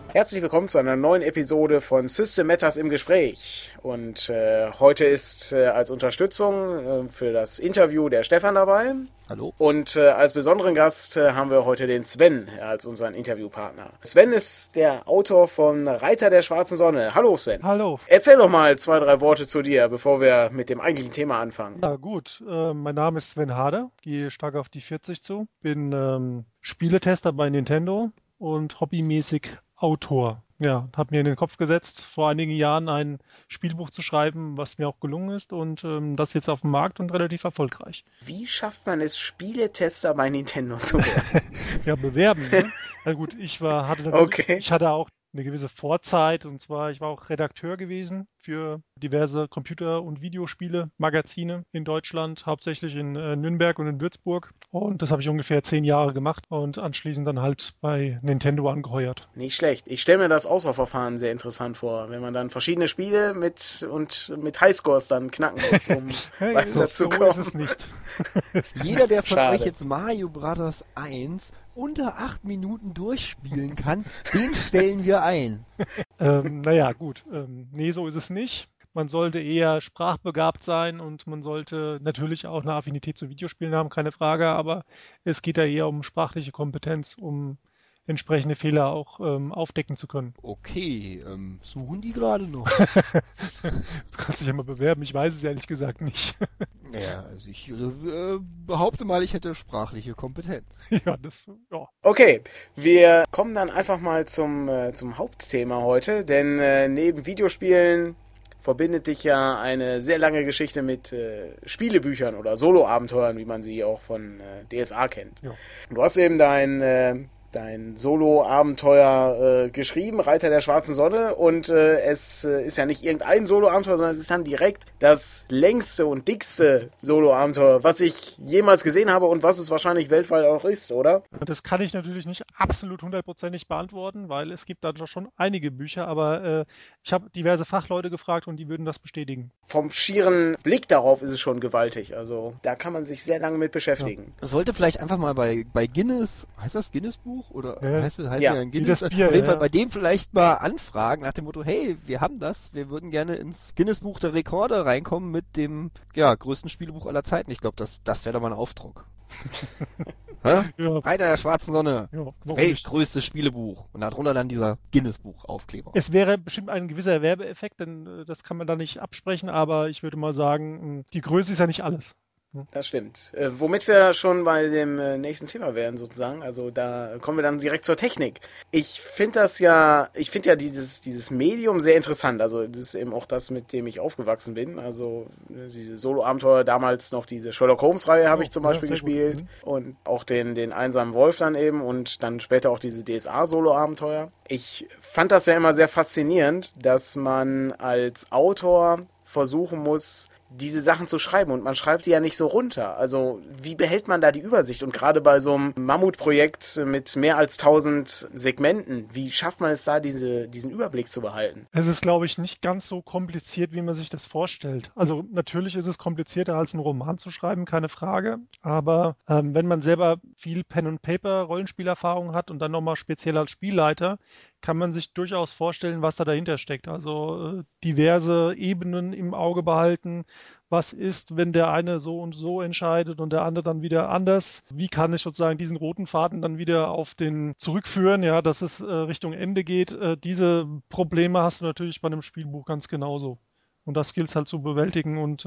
Herzlich willkommen zu einer neuen Episode von System Matters im Gespräch. Und heute ist als Unterstützung für das Interview der Stefan dabei. Hallo. Und als besonderen Gast haben wir heute den Sven als unseren Interviewpartner. Sven ist der Autor von Reiter der schwarzen Sonne. Hallo Sven. Hallo. Erzähl doch mal 2, 3 Worte zu dir, bevor wir mit dem eigentlichen Thema anfangen. Ja gut, mein Name ist Sven Harder, gehe stark auf die 40 zu, bin Spieletester bei Nintendo und hobbymäßig Autor. Ja, habe mir in den Kopf gesetzt, vor einigen Jahren ein Spielbuch zu schreiben, was mir auch gelungen ist und das jetzt auf dem Markt und relativ erfolgreich. Wie schafft man es, Spieletester bei Nintendo zu werden? Ja, bewerben. Ne? Na gut, ich hatte auch eine gewisse Vorzeit, und zwar, ich war auch Redakteur gewesen für diverse Computer- und Videospiele-Magazine in Deutschland, hauptsächlich in Nürnberg und in Würzburg. Und das habe ich ungefähr 10 Jahre gemacht und anschließend dann halt bei Nintendo angeheuert. Nicht schlecht. Ich stelle mir das Auswahlverfahren sehr interessant vor, wenn man dann verschiedene Spiele mit Highscores dann knacken muss, um weiterzukommen. So ist es nicht. Jeder, der von euch jetzt Mario Bros. 1 unter 8 Minuten durchspielen kann, den stellen wir ein. Naja, gut. Nee, so ist es nicht. Man sollte eher sprachbegabt sein und man sollte natürlich auch eine Affinität zu Videospielen haben, keine Frage, aber es geht da eher um sprachliche Kompetenz, um entsprechende Fehler auch aufdecken zu können. Okay, suchen die gerade noch? Du kannst dich ja mal bewerben, ich weiß es ehrlich gesagt nicht. Ja, also ich behaupte mal, ich hätte sprachliche Kompetenz. Ja. Okay, wir kommen dann einfach mal zum Hauptthema heute, denn neben Videospielen verbindet dich ja eine sehr lange Geschichte mit Spielebüchern oder Solo-Abenteuern, wie man sie auch von DSA kennt. Ja. Und du hast eben dein Solo-Abenteuer geschrieben, Reiter der schwarzen Sonne, und es ist ja nicht irgendein Solo-Abenteuer, sondern es ist dann direkt das längste und dickste Solo-Abenteuer, was ich jemals gesehen habe und was es wahrscheinlich weltweit auch ist, oder? Das kann ich natürlich nicht absolut 100% beantworten, weil es gibt da doch schon einige Bücher, aber ich habe diverse Fachleute gefragt und die würden das bestätigen. Vom schieren Blick darauf ist es schon gewaltig, also da kann man sich sehr lange mit beschäftigen. Ja. Sollte vielleicht einfach mal bei Guinness, heißt das Guinness-Buch? Oder heißt ja ein Guinness? Das Bier, auf jeden Fall bei dem vielleicht mal anfragen nach dem Motto, hey, wir haben das, wir würden gerne ins Guinness-Buch der Rekorde reinkommen mit dem größten Spielebuch aller Zeiten. Ich glaube, das wäre doch mal ein Aufdruck. Ja. Reiter der schwarzen Sonne. Ja, weltgrößtes Spielebuch. Und darunter dann dieser Guinness-Buch-Aufkleber. Es wäre bestimmt ein gewisser Werbeeffekt, denn das kann man da nicht absprechen, aber ich würde mal sagen, die Größe ist ja nicht alles. Das stimmt. Womit wir schon bei dem nächsten Thema wären sozusagen, also da kommen wir dann direkt zur Technik. Ich finde ja dieses Medium sehr interessant, also das ist eben auch das, mit dem ich aufgewachsen bin, also diese Solo-Abenteuer, damals noch diese Sherlock Holmes-Reihe habe ich zum Beispiel gespielt und auch den einsamen Wolf dann eben und dann später auch diese DSA-Solo-Abenteuer. Ich fand das ja immer sehr faszinierend, dass man als Autor versuchen muss, diese Sachen zu schreiben und man schreibt die ja nicht so runter. Also wie behält man da die Übersicht? Und gerade bei so einem Mammutprojekt mit mehr als 1000 Segmenten, wie schafft man es da, diesen Überblick zu behalten? Es ist, glaube ich, nicht ganz so kompliziert, wie man sich das vorstellt. Also natürlich ist es komplizierter als einen Roman zu schreiben, keine Frage. Aber wenn man selber viel Pen-and-Paper-Rollenspielerfahrung hat und dann nochmal speziell als Spielleiter, kann man sich durchaus vorstellen, was da dahinter steckt. Also diverse Ebenen im Auge behalten. Was ist, wenn der eine so und so entscheidet und der andere dann wieder anders? Wie kann ich sozusagen diesen roten Faden dann wieder auf den zurückführen, ja, dass es Richtung Ende geht? Diese Probleme hast du natürlich bei einem Spielbuch ganz genauso. Und das gilt es halt zu bewältigen und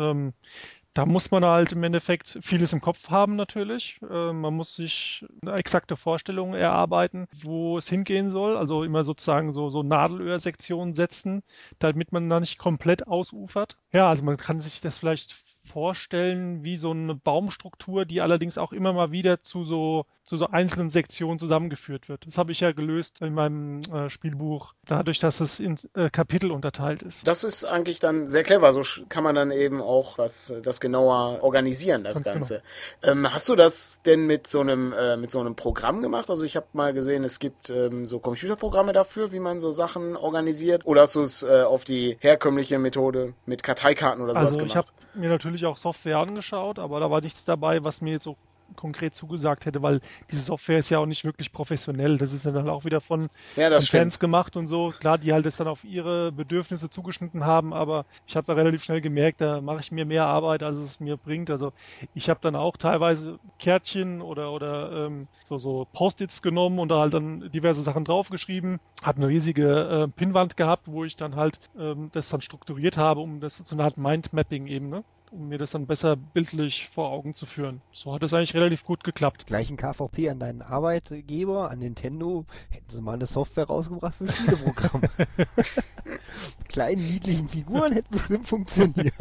da muss man halt im Endeffekt vieles im Kopf haben natürlich. Man muss sich eine exakte Vorstellung erarbeiten, wo es hingehen soll. Also immer sozusagen so Nadelöhrsektionen setzen, damit man da nicht komplett ausufert. Ja, also man kann sich das vielleicht vorstellen wie so eine Baumstruktur, die allerdings auch immer mal wieder zu so einzelnen Sektionen zusammengeführt wird. Das habe ich ja gelöst in meinem Spielbuch, dadurch, dass es in Kapitel unterteilt ist. Das ist eigentlich dann sehr clever. So kann man dann eben auch das genauer organisieren, das Ganz Ganze. Genau. Hast du das denn mit so einem Programm gemacht? Also ich habe mal gesehen, es gibt so Computerprogramme dafür, wie man so Sachen organisiert. Oder hast du es auf die herkömmliche Methode mit Karteikarten oder sowas gemacht? Also ich habe mir natürlich auch Software angeschaut, aber da war nichts dabei, was mir jetzt so konkret zugesagt hätte, weil diese Software ist ja auch nicht wirklich professionell. Das ist ja dann auch wieder von das Fans gemacht und so. Klar, die halt das dann auf ihre Bedürfnisse zugeschnitten haben, aber ich habe da relativ schnell gemerkt, da mache ich mir mehr Arbeit, als es mir bringt. Also ich habe dann auch teilweise Kärtchen oder so Post-its genommen und da halt dann diverse Sachen draufgeschrieben. Habe eine riesige Pinnwand gehabt, wo ich dann halt das dann strukturiert habe, um das zu einer Art Mindmapping eben, ne? Um mir das dann besser bildlich vor Augen zu führen. So hat es eigentlich relativ gut geklappt. Gleich ein KVP an deinen Arbeitgeber, an Nintendo. Hätten sie mal eine Software rausgebracht für Spieleprogramme. Kleinen, niedlichen Figuren hätten bestimmt funktioniert.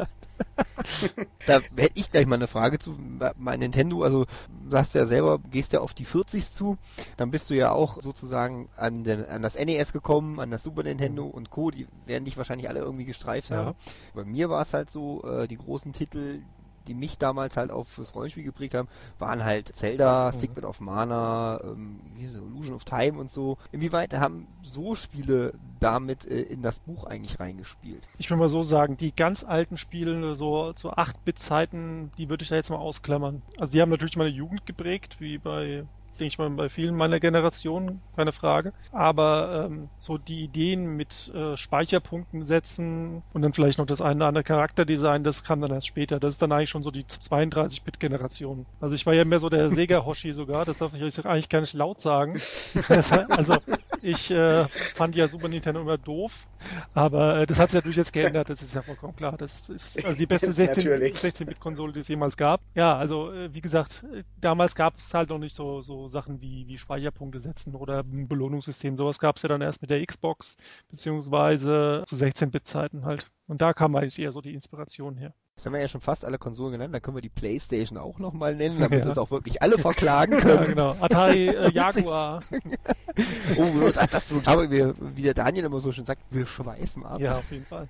Da hätte ich gleich mal eine Frage zu. Bei Nintendo, also du sagst ja selber, gehst ja auf die 40 zu, dann bist du ja auch sozusagen an das NES gekommen, an das Super Nintendo und Co., die werden dich wahrscheinlich alle irgendwie gestreift haben. Bei mir war es halt so, die großen Titel, die mich damals halt auch fürs Rollenspiel geprägt haben, waren halt Zelda, Secret of Mana, Illusion of Time und so. Inwieweit haben so Spiele damit in das Buch eigentlich reingespielt? Ich will mal so sagen, die ganz alten Spiele, so zu 8-Bit-Zeiten, die würde ich da jetzt mal ausklammern. Also die haben natürlich meine Jugend geprägt, wie denke ich mal, bei vielen meiner Generation, keine Frage. Aber so die Ideen mit Speicherpunkten setzen und dann vielleicht noch das eine oder andere Charakterdesign, das kam dann erst später. Das ist dann eigentlich schon so die 32-Bit-Generation. Also ich war ja mehr so der Sega-Hoshi sogar, das darf ich eigentlich gar nicht laut sagen. Also ich fand ja Super Nintendo immer doof, aber das hat sich natürlich jetzt geändert, das ist ja vollkommen klar. Das ist also die beste 16-Bit-Konsole, die es jemals gab. Ja, also wie gesagt, damals gab es halt noch nicht so Sachen wie Speicherpunkte setzen oder ein Belohnungssystem. Sowas gab es ja dann erst mit der Xbox, beziehungsweise zu 16-Bit-Zeiten halt. Und da kam eigentlich eher so die Inspiration her. Jetzt haben wir ja schon fast alle Konsolen genannt, dann können wir die PlayStation auch nochmal nennen, damit das auch wirklich alle verklagen können. Ja, genau. Atari, Jaguar. Aber wie der Daniel immer so schön sagt, wir schweifen ab. Ja, auf jeden Fall.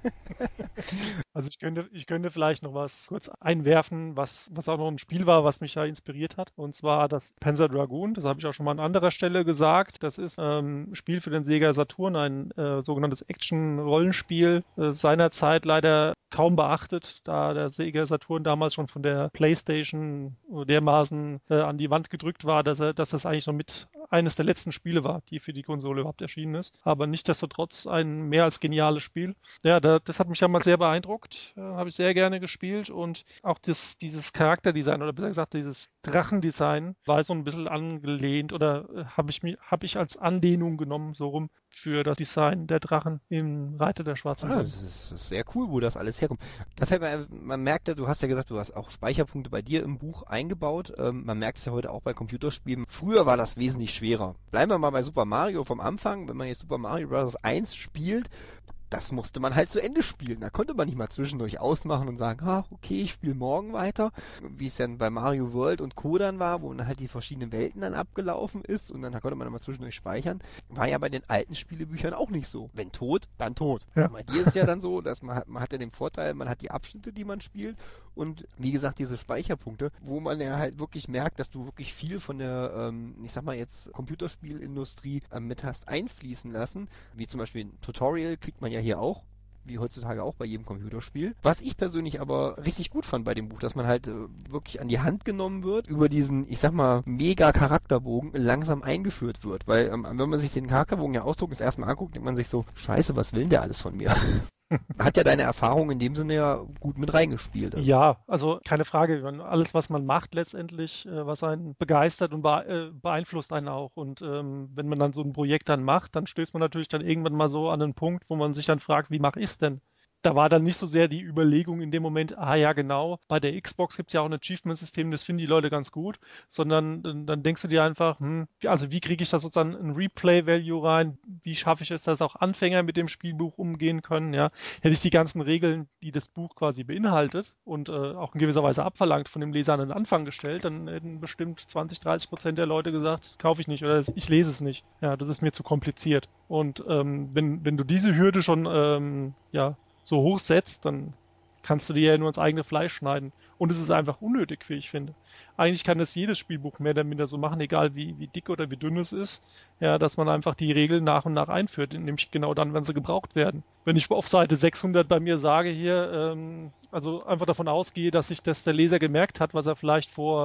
Also ich könnte vielleicht noch was kurz einwerfen, was auch noch ein Spiel war, was mich ja inspiriert hat. Und zwar das Panzer Dragoon. Das habe ich auch schon mal an anderer Stelle gesagt. Das ist ein Spiel für den Sega Saturn, ein sogenanntes Action-Rollenspiel. Seinerzeit leider kaum beachtet, da der Sega Saturn damals schon von der PlayStation dermaßen an die Wand gedrückt war, dass das eigentlich noch mit eines der letzten Spiele war, die für die Konsole überhaupt erschienen ist. Aber nichtsdestotrotz ein mehr als geniales Spiel. Ja, das hat mich damals sehr beeindruckt, habe ich sehr gerne gespielt und auch dieses Charakterdesign oder besser gesagt dieses Drachendesign war so ein bisschen angelehnt oder habe ich als Anlehnung genommen, so rum, für das Design der Drachen im Reiter der Schwarzen Sonne. Das ist sehr cool, wo das alles herkommt. Da fällt man merkt ja, du hast ja gesagt, du hast auch Speicherpunkte bei dir im Buch eingebaut. Man merkt es ja heute auch bei Computerspielen. Früher war das wesentlich schwerer. Bleiben wir mal bei Super Mario vom Anfang. Wenn man jetzt Super Mario Bros. 1 spielt, das musste man halt zu Ende spielen. Da konnte man nicht mal zwischendurch ausmachen und sagen, okay, ich spiele morgen weiter. Wie es dann bei Mario World und Co. dann war, wo dann halt die verschiedenen Welten dann abgelaufen ist und dann konnte man dann mal zwischendurch speichern. War ja bei den alten Spielebüchern auch nicht so. Wenn tot, dann tot. Ja. Bei dir ist es ja dann so, dass man hat ja den Vorteil, man hat die Abschnitte, die man spielt und wie gesagt diese Speicherpunkte, wo man ja halt wirklich merkt, dass du wirklich viel von der, ich sag mal jetzt, Computerspielindustrie mit hast einfließen lassen. Wie zum Beispiel ein Tutorial kriegt man ja hier auch, wie heutzutage auch bei jedem Computerspiel. Was ich persönlich aber richtig gut fand bei dem Buch, dass man halt wirklich an die Hand genommen wird, über diesen, ich sag mal, mega Charakterbogen langsam eingeführt wird. Weil wenn man sich den Charakterbogen ja ausdruckt, das erste Mal anguckt, denkt man sich so, scheiße, was will denn der alles von mir? Hat ja deine Erfahrung in dem Sinne ja gut mit reingespielt. Also. Ja, also keine Frage. Alles, was man macht letztendlich, was einen begeistert und beeinflusst einen auch. Und wenn man dann so ein Projekt dann macht, dann stößt man natürlich dann irgendwann mal so an einen Punkt, wo man sich dann fragt, wie mache ich es denn? Da war dann nicht so sehr die Überlegung in dem Moment, ja genau, bei der Xbox gibt es ja auch ein Achievement-System, das finden die Leute ganz gut, sondern dann denkst du dir einfach, also wie kriege ich da sozusagen ein Replay-Value rein, wie schaffe ich es, dass auch Anfänger mit dem Spielbuch umgehen können, ja. Hätte ich die ganzen Regeln, die das Buch quasi beinhaltet und auch in gewisser Weise abverlangt, von dem Leser an den Anfang gestellt, dann hätten bestimmt 20-30% der Leute gesagt, kaufe ich nicht oder ich lese es nicht. Ja, das ist mir zu kompliziert. Und wenn du diese Hürde schon, so hoch setzt, dann kannst du dir ja nur ins eigene Fleisch schneiden. Und es ist einfach unnötig, wie ich finde. Eigentlich kann das jedes Spielbuch mehr oder minder so machen, egal wie dick oder wie dünn es ist, ja, dass man einfach die Regeln nach und nach einführt, nämlich genau dann, wenn sie gebraucht werden. Wenn ich auf Seite 600 bei mir sage hier, also einfach davon ausgehe, dass sich das der Leser gemerkt hat, was er vielleicht vor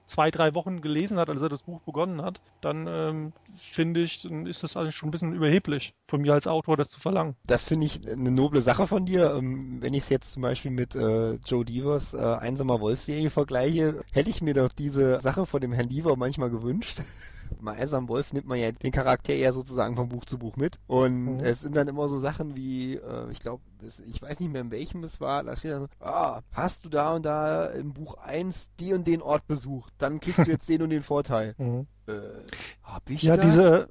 2-3 Wochen gelesen hat, als er das Buch begonnen hat, dann finde ich, dann ist das eigentlich schon ein bisschen überheblich von mir als Autor, das zu verlangen. Das finde ich eine noble Sache von dir. Wenn ich es jetzt zum Beispiel mit Joe Devers Einsamer Wolf-Serie vergleiche, hätte ich mir doch diese Sache von dem Herrn Dever manchmal gewünscht. Bei Einsamen Wolf nimmt man ja den Charakter eher sozusagen von Buch zu Buch mit. Und es sind dann immer so Sachen wie, ich glaube, ich weiß nicht mehr, in welchem es war, da steht dann so, hast du da und da im Buch 1 die und den Ort besucht, dann kriegst du jetzt den und den Vorteil. Hab ich ja, das? diese...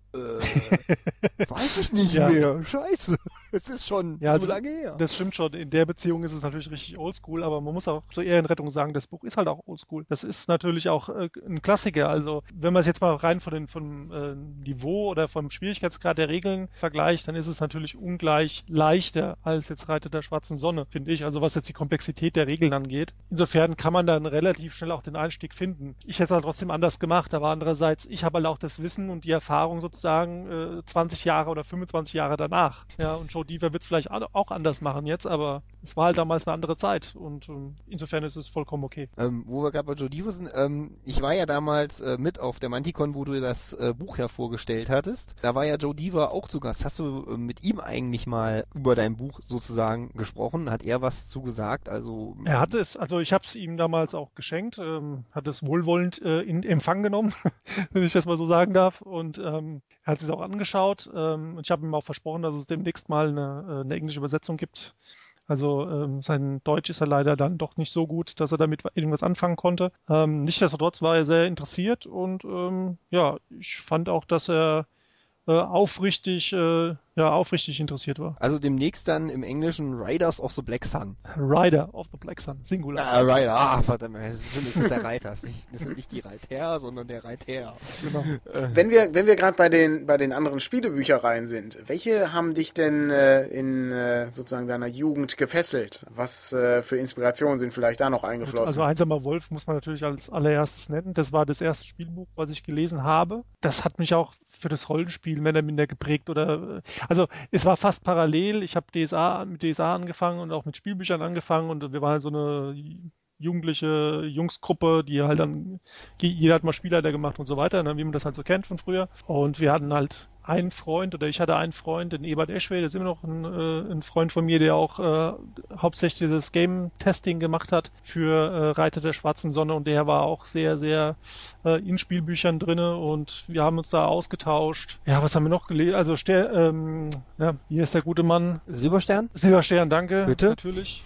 Weiß ich nicht mehr. Scheiße. Es ist schon so lange her. Das stimmt schon. In der Beziehung ist es natürlich richtig oldschool, aber man muss auch zur Ehrenrettung sagen, das Buch ist halt auch oldschool. Das ist natürlich auch ein Klassiker. Also, wenn man es jetzt mal rein vom Niveau oder vom Schwierigkeitsgrad der Regeln vergleicht, dann ist es natürlich ungleich leichter als jetzt Reiter der schwarzen Sonne, finde ich. Also, was jetzt die Komplexität der Regeln angeht. Insofern kann man dann relativ schnell auch den Einstieg finden. Ich hätte es halt trotzdem anders gemacht, aber andererseits, ich habe halt auch das Wissen und die Erfahrung sozusagen 20 Jahre oder 25 Jahre danach. Ja, und Joe Dever wird es vielleicht auch anders machen jetzt, aber es war halt damals eine andere Zeit und insofern ist es vollkommen okay. Wo wir gerade bei Joe Dever sind, ich war ja damals mit auf der Manticon, wo du das Buch ja vorgestellt hattest. Da war ja Joe Dever auch zu Gast. Hast du mit ihm eigentlich mal über dein Buch sozusagen gesprochen? Hat er was zugesagt? Also er hatte es, also ich habe es ihm damals auch geschenkt, hat es wohlwollend in Empfang genommen, wenn ich das mal so sagen darf, und er hat es auch angeschaut und ich habe ihm auch versprochen, dass es demnächst mal eine englische Übersetzung gibt. Also sein Deutsch ist ja leider dann doch nicht so gut, dass er damit irgendwas anfangen konnte. Nichtsdestotrotz war er sehr interessiert und ich fand auch, dass er aufrichtig interessiert war. Also demnächst dann im Englischen Riders of the Black Sun. Rider of the Black Sun, Singular. Rider, verdammt, das ist der Reiter. Das ist nicht die Reiter, sondern der Reiter. Genau. Wenn wir gerade bei den anderen Spielebüchereien sind, welche haben dich denn in sozusagen deiner Jugend gefesselt? Was für Inspirationen sind vielleicht da noch eingeflossen? Also Einsamer Wolf muss man natürlich als allererstes nennen. Das war das erste Spielbuch, was ich gelesen habe. Das hat mich auch für das Rollenspiel mehr oder minder geprägt also es war fast parallel. Ich habe mit DSA angefangen und auch mit Spielbüchern angefangen und wir waren halt so eine jugendliche Jungsgruppe, die halt dann, jeder hat mal Spielleiter gemacht und so weiter, ne, wie man das halt so kennt von früher. Und wir hatten halt ich hatte einen Freund, den Ebert Eschwey, der ist immer noch ein Freund von mir, der auch hauptsächlich dieses Game-Testing gemacht hat für Reiter der schwarzen Sonne und der war auch sehr, sehr in Spielbüchern drinne und wir haben uns da ausgetauscht. Ja, was haben wir noch gelesen? Also, hier ist der gute Mann. Silberstern? Silberstern, danke. Bitte? Natürlich.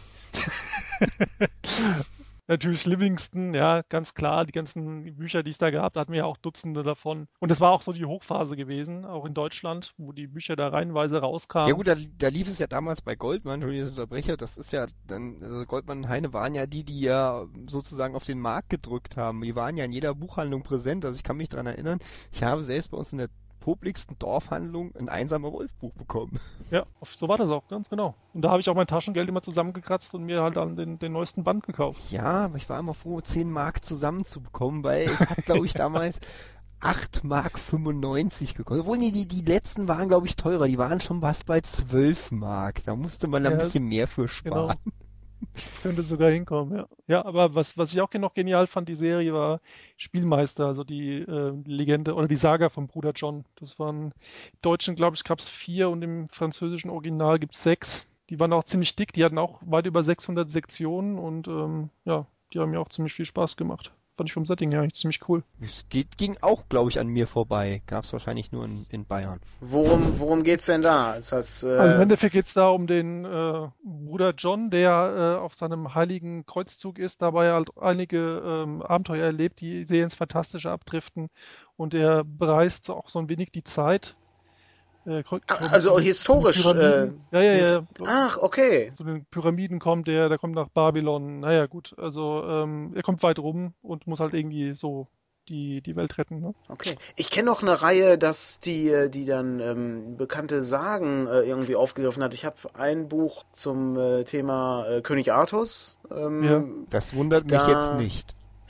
Natürlich Livingston, ja, ganz klar, die ganzen Bücher, die es da gab, da hatten wir ja auch Dutzende davon. Und es war auch so die Hochphase gewesen, auch in Deutschland, wo die Bücher da reihenweise rauskamen. Ja gut, da lief es ja damals bei Goldmann, Entschuldigung, ich unterbreche, das ist ja dann, also Goldmann und Heine waren ja die ja sozusagen auf den Markt gedrückt haben. Die waren ja in jeder Buchhandlung präsent, also ich kann mich daran erinnern, ich habe selbst bei uns in der publiksten Dorfhandlung ein Einsamer Wolfbuch bekommen. Ja, so war das auch, ganz genau. Und da habe ich auch mein Taschengeld immer zusammengekratzt und mir halt dann den neuesten Band gekauft. Ja, aber ich war immer froh, 10 Mark zusammenzubekommen, weil es hat, glaube ich, damals 8,95 Mark gekostet. Obwohl, nee, die letzten waren, glaube ich, teurer. Die waren schon fast bei 12 Mark. Da musste man ein bisschen mehr für sparen. Genau. Das könnte sogar hinkommen, ja. Ja, aber was ich auch noch genial fand, die Serie war Spielmeister, also die Legende oder die Saga von Bruder John. Das waren, im Deutschen, glaube ich, gab es 4 und im französischen Original gibt es 6. Die waren auch ziemlich dick, die hatten auch weit über 600 Sektionen und die haben mir auch ziemlich viel Spaß gemacht. Fand ich vom Setting her eigentlich ziemlich cool. Es ging auch, glaube ich, an mir vorbei. Gab es wahrscheinlich nur in Bayern. Worum geht's denn da? Das heißt, also im Endeffekt geht's da um den Bruder John, der auf seinem heiligen Kreuzzug ist, dabei halt einige Abenteuer erlebt, die sehr ins Fantastische abdriften und er bereist auch so ein wenig die Zeit. Also historisch. Ja. Ach, okay. Zu den Pyramiden kommt der kommt nach Babylon. Naja, gut. Also er kommt weit rum und muss halt irgendwie so die Welt retten. Ne? Okay. Ich kenne noch eine Reihe, dass die dann bekannte Sagen irgendwie aufgegriffen hat. Ich habe ein Buch zum Thema König Artus. Das wundert mich jetzt nicht.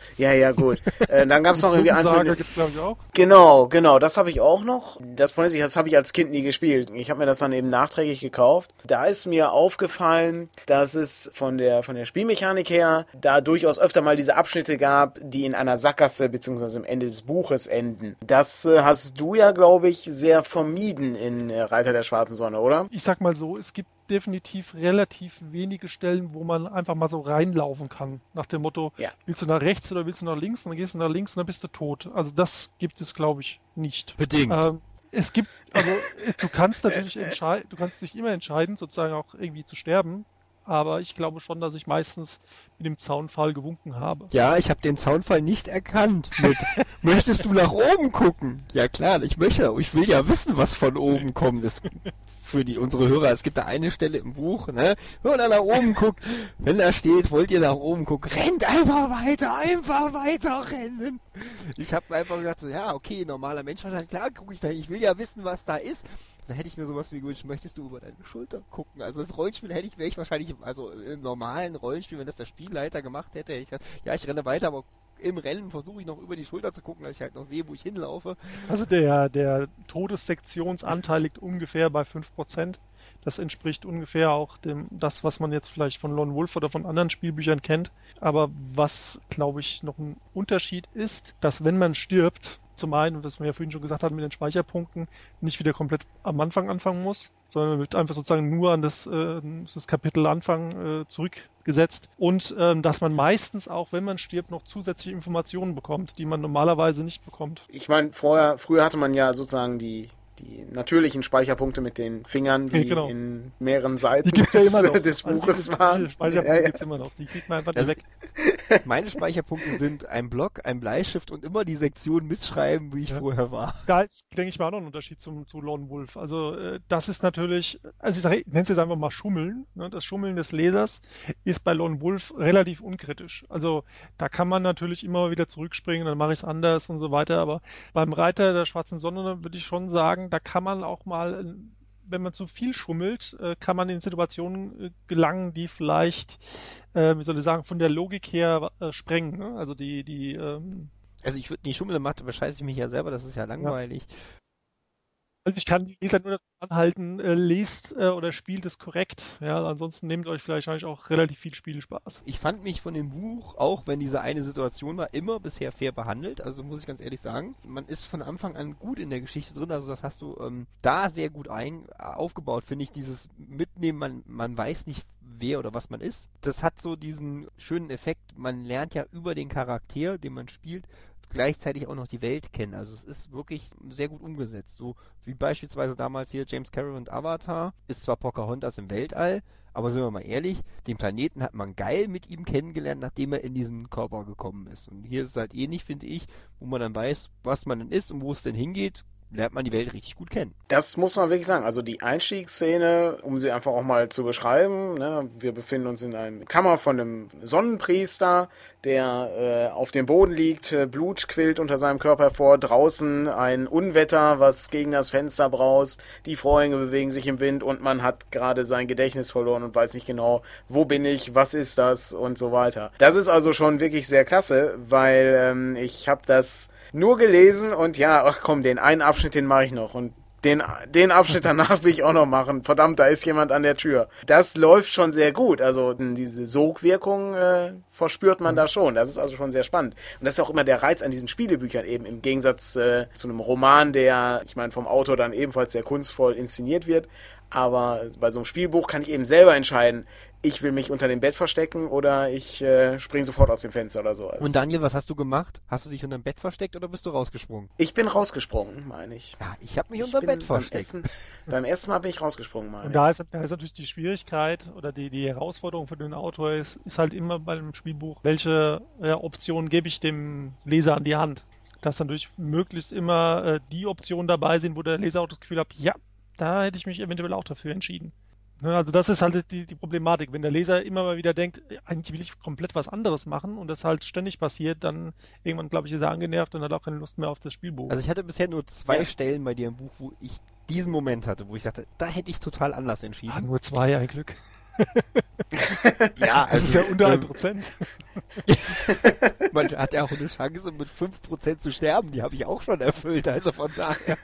Ja, gut. Dann gab es noch irgendwie eins Saga gibt's, glaube ich, auch. Genau, das habe ich auch noch. Das Problem ist, das habe ich als Kind nie gespielt. Ich habe mir das dann eben nachträglich gekauft. Da ist mir aufgefallen, dass es von der Spielmechanik her da durchaus öfter mal diese Abschnitte gab, die in einer Sackgasse bzw. am Ende des Buches enden. Das hast du ja, glaube ich, sehr vermieden in Reiter der Schwarzen Sonne, oder? Ich sag mal so, es gibt definitiv relativ wenige Stellen, wo man einfach mal so reinlaufen kann. Nach dem Motto, willst du nach rechts oder willst du nach links? Und dann gehst du nach links und dann bist du tot. Also das gibt es, glaube ich, nicht. Bedingt. Es gibt, also du kannst natürlich entscheiden, du kannst dich immer entscheiden, sozusagen auch irgendwie zu sterben. Aber ich glaube schon, dass ich meistens mit dem Zaunpfahl gewunken habe. Ja, ich habe den Zaunpfahl nicht erkannt. Möchtest du nach oben gucken? Ja klar, ich will ja wissen, was von oben kommt. Das für unsere Hörer, es gibt da eine Stelle im Buch, ne? Wenn man nach oben guckt, wenn da steht, wollt ihr nach oben gucken, rennt einfach weiter rennen. Ich habe einfach gedacht, so, ja, okay, normaler Mensch, klar gucke ich da, ich will ja wissen, was da ist. Da hätte ich mir sowas wie gewünscht, möchtest du über deine Schulter gucken? Also das Rollenspiel wäre ich wahrscheinlich, also im normalen Rollenspiel, wenn das der Spielleiter gemacht hätte ich gesagt, ja, ich renne weiter, aber im Rennen versuche ich noch über die Schulter zu gucken, dass ich halt noch sehe, wo ich hinlaufe. Also der Todessektionsanteil liegt ungefähr bei 5%. Das entspricht ungefähr auch das, was man jetzt vielleicht von Lone Wolf oder von anderen Spielbüchern kennt. Aber was, glaube ich, noch ein Unterschied ist, dass wenn man stirbt, zum einen, was wir ja vorhin schon gesagt haben, mit den Speicherpunkten nicht wieder komplett am Anfang anfangen muss, sondern wird einfach sozusagen nur an das Kapitel Anfang zurückgesetzt. Und dass man meistens auch, wenn man stirbt, noch zusätzliche Informationen bekommt, die man normalerweise nicht bekommt. Ich meine, früher hatte man ja sozusagen die natürlichen Speicherpunkte mit den Fingern, die in mehreren Seiten des Buches waren. Die Speicherpunkte gibt es immer noch, die kriegt man einfach nicht weg. Meine Speicherpunkte sind ein Block, ein Bleistift und immer die Sektion mitschreiben, wie ich vorher war. Da ist, denke ich mal, auch noch ein Unterschied zu Lone Wolf. Also das ist natürlich, also ich nenne es jetzt einfach mal Schummeln. Ne? Das Schummeln des Lesers ist bei Lone Wolf relativ unkritisch. Also da kann man natürlich immer wieder zurückspringen, dann mache ich es anders und so weiter. Aber beim Reiter der Schwarzen Sonne würde ich schon sagen, da kann man auch mal, wenn man zu viel schummelt, kann man in Situationen gelangen, die vielleicht, wie soll ich sagen, von der Logik her sprengen. Ne? Also also ich würde nicht schummeln, bescheiße ich mich ja selber, das ist ja langweilig. Ja. Also ich kann die Leser nur dazu anhalten, lest oder spielt es korrekt. Ja, ansonsten nehmt euch vielleicht auch relativ viel Spielspaß. Ich fand mich von dem Buch, auch wenn diese eine Situation war, immer bisher fair behandelt. Also muss ich ganz ehrlich sagen, man ist von Anfang an gut in der Geschichte drin. Also das hast du da sehr gut aufgebaut, finde ich. Dieses Mitnehmen, man weiß nicht, wer oder was man ist. Das hat so diesen schönen Effekt, man lernt ja über den Charakter, den man spielt, gleichzeitig auch noch die Welt kennen. Also es ist wirklich sehr gut umgesetzt. So wie beispielsweise damals hier James Cameron und Avatar. Ist zwar Pocahontas im Weltall, aber sind wir mal ehrlich, den Planeten hat man geil mit ihm kennengelernt, nachdem er in diesen Körper gekommen ist. Und hier ist es halt ähnlich, finde ich, wo man dann weiß, was man denn ist und wo es denn hingeht, lernt man die Welt richtig gut kennen. Das muss man wirklich sagen. Also die Einstiegsszene, um sie einfach auch mal zu beschreiben, ne, wir befinden uns in einer Kammer von einem Sonnenpriester, der auf dem Boden liegt, Blut quillt unter seinem Körper hervor, draußen ein Unwetter, was gegen das Fenster braust, die Vorhänge bewegen sich im Wind und man hat gerade sein Gedächtnis verloren und weiß nicht genau, wo bin ich, was ist das und so weiter. Das ist also schon wirklich sehr klasse, weil ich habe das nur gelesen und ja, ach komm, den einen Abschnitt, den mache ich noch und den Abschnitt danach will ich auch noch machen. Verdammt, da ist jemand an der Tür. Das läuft schon sehr gut. Also diese Sogwirkung verspürt man da schon. Das ist also schon sehr spannend. Und das ist auch immer der Reiz an diesen Spielebüchern eben, im Gegensatz zu einem Roman, der, ich meine, vom Autor dann ebenfalls sehr kunstvoll inszeniert wird. Aber bei so einem Spielbuch kann ich eben selber entscheiden, ich will mich unter dem Bett verstecken oder ich springe sofort aus dem Fenster oder so. Und Daniel, was hast du gemacht? Hast du dich unter dem Bett versteckt oder bist du rausgesprungen? Ich bin rausgesprungen, meine ich. Ja, ich habe mich unter dem Bett versteckt. Beim ersten Mal bin ich rausgesprungen, meine ich. Und da ist natürlich die Schwierigkeit oder die Herausforderung für den Autor ist halt immer bei einem Spielbuch, welche Optionen gebe ich dem Leser an die Hand. Dass natürlich möglichst immer die Optionen dabei sind, wo der Leser auch das Gefühl hat, ja, da hätte ich mich eventuell auch dafür entschieden. Also das ist halt die Problematik. Wenn der Leser immer mal wieder denkt, eigentlich will ich komplett was anderes machen und das halt ständig passiert, dann irgendwann, glaube ich, ist er angenervt und hat auch keine Lust mehr auf das Spielbuch. Also ich hatte bisher nur 2 Stellen bei dir im Buch, wo ich diesen Moment hatte, wo ich dachte, da hätte ich total anders entschieden. Nur 2, ein Glück. Ja, Das ist ja unter 1%. Man hat ja auch eine Chance, mit 5% zu sterben. Die habe ich auch schon erfüllt, also von daher.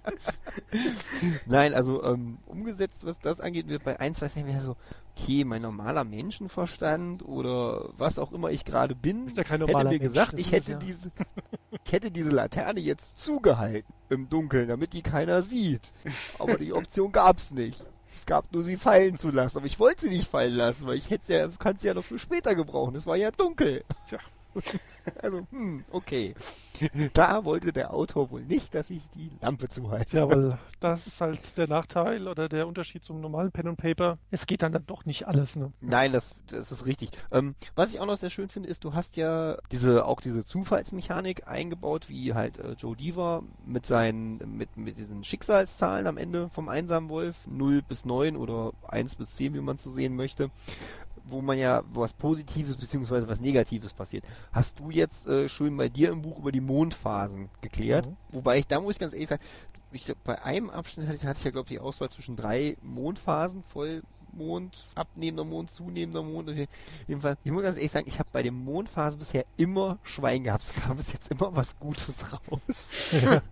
Nein, also umgesetzt, was das angeht, wird bei 1, weiß nicht mehr so, okay, mein normaler Menschenverstand oder was auch immer ich gerade bin, Ist ja kein hätte normaler mir Mensch, gesagt, das ich ist hätte ja- ich hätte diese Laterne jetzt zugehalten im Dunkeln, damit die keiner sieht. Aber die Option gab's nicht. Es gab nur, sie fallen zu lassen. Aber ich wollte sie nicht fallen lassen, weil kann sie ja noch für später gebrauchen. Es war ja dunkel. Tja. Also, okay. Da wollte der Autor wohl nicht, dass ich die Lampe zuhalte. Ja, weil das ist halt der Nachteil oder der Unterschied zum normalen Pen und Paper. Es geht dann doch nicht alles, ne? Nein, das ist richtig. Was ich auch noch sehr schön finde, ist, du hast ja auch diese Zufallsmechanik eingebaut, wie halt Joe Deaver mit diesen Schicksalszahlen am Ende vom einsamen Wolf, 0 bis 9 oder 1 bis 10, wie man es so sehen möchte, wo man ja was Positives bzw. was Negatives passiert. Hast du jetzt schön bei dir im Buch über die Mondphasen geklärt? Mhm. Wobei da muss ich ganz ehrlich sagen, ich glaub, bei einem Abschnitt hatte ich ja, glaube ich, die Auswahl zwischen 3 Mondphasen, Vollmond, abnehmender Mond, zunehmender Mond. Und jedenfalls, ich muss ganz ehrlich sagen, ich habe bei den Mondphasen bisher immer Schwein gehabt. Es kam bis jetzt immer was Gutes raus. Ja.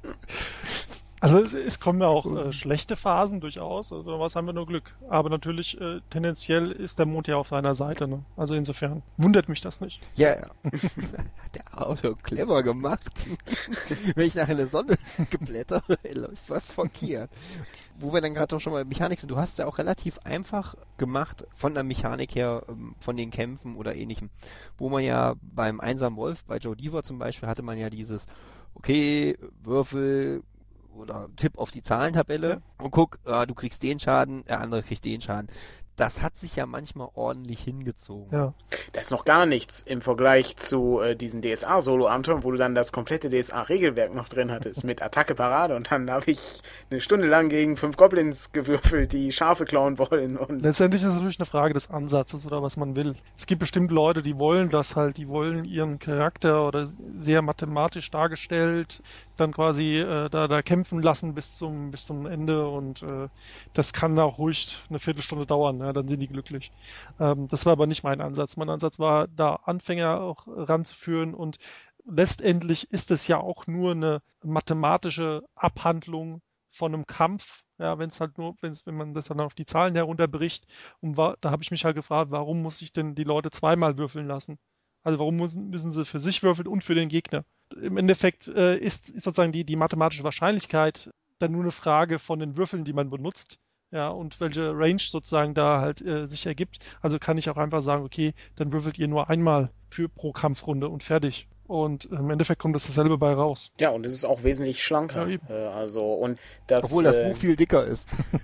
Also es kommen ja auch schlechte Phasen durchaus, also was haben wir nur Glück. Aber natürlich tendenziell ist der Mond ja auf seiner Seite, ne? Also insofern wundert mich das nicht. Ja, hat der Autor clever gemacht. Wenn ich nachher in der Sonne geblättere, läuft was verkehrt. Wo wir dann gerade doch schon mal Mechanik sind, du hast ja auch relativ einfach gemacht von der Mechanik her, von den Kämpfen oder ähnlichem. Wo man ja beim einsamen Wolf, bei Joe Deaver zum Beispiel, hatte man ja dieses, okay, Würfel oder Tipp auf die Zahlentabelle und guck, du kriegst den Schaden, der andere kriegt den Schaden. Das hat sich ja manchmal ordentlich hingezogen. Ja. Da ist noch gar nichts im Vergleich zu diesen DSA-Solo-Abenteuern, wo du dann das komplette DSA-Regelwerk noch drin hattest, mit Attacke, Parade, und dann habe ich eine Stunde lang gegen 5 Goblins gewürfelt, die Schafe klauen wollen. Und Letztendlich ist es natürlich eine Frage des Ansatzes oder was man will. Es gibt bestimmt Leute, die wollen das halt, die wollen ihren Charakter oder sehr mathematisch dargestellt, dann quasi da kämpfen lassen bis zum Ende und das kann auch ruhig eine Viertelstunde dauern, ja, dann sind die glücklich. Das war aber nicht mein Ansatz. Mein Ansatz war, da Anfänger auch ranzuführen und letztendlich ist es ja auch nur eine mathematische Abhandlung von einem Kampf. Ja, wenn man das dann auf die Zahlen herunterbricht. Und da habe ich mich halt gefragt, warum muss ich denn die Leute zweimal würfeln lassen? Also warum müssen sie für sich würfeln und für den Gegner? Im Endeffekt ist sozusagen die mathematische Wahrscheinlichkeit dann nur eine Frage von den Würfeln, die man benutzt. Ja, und welche Range sozusagen da halt sich ergibt. Also kann ich auch einfach sagen, okay, dann würfelt ihr nur einmal pro Kampfrunde und fertig. Und im Endeffekt kommt dasselbe bei raus. ja, und es ist auch wesentlich schlanker. Ja, Obwohl das Buch viel dicker ist.